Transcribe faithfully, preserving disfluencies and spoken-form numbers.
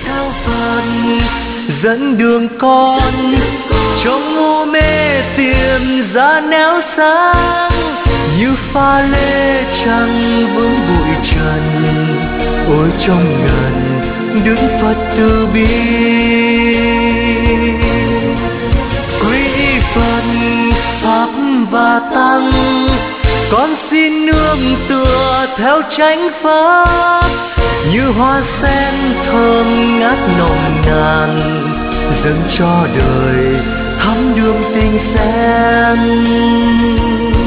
theo Phật dẫn đường con, trong ngu mê tìm ra nẻo sáng, như pha lê trăng vướng bụi trần. Ôi trong ngần đức Phật từ bi, quý Phật pháp và tăng, con xin nương tựa theo chánh pháp, như hoa sen thơm ngát nồng nàn, dâng cho đời thắm đượm tình sen.